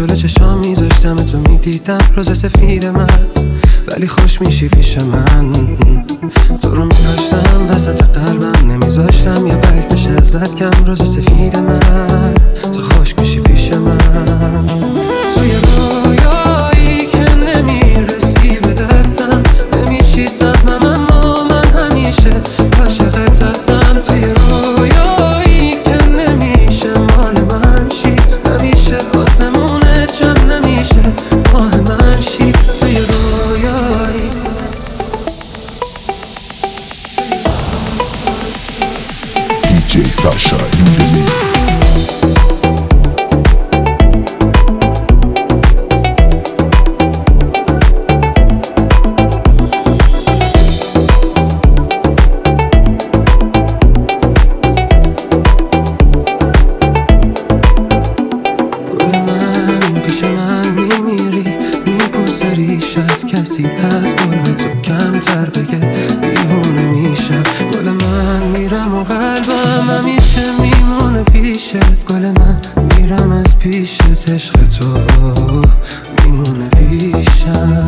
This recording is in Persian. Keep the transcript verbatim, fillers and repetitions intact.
جلو چشام میذاشتم تو میدیدم روز سفید من، ولی خوش میشی پیش من. تو رو میداشتم وسط قلبم، نمیذاشتم یه برگ بشه ازت کم. روز سفید من تو خوش میشی پیش من. تو یه رویایی که نمیرسی به دستم، نمیشی سهمم اما من همیشه عاشقت هستم. تو یه رویایی که نمیشه مال من شی، نمیشه آسمونت شم، نمیشه ماه من شی. تو یه رویایی دی جی ساشا این ریمیکس. ریشت کسی از گل تو کمتر بگه دیوونه میشم. گل من میرم و قلبم همیشه میمونه پیشت. گل من میرم از پیشت، عشق تو میمونه پیشم.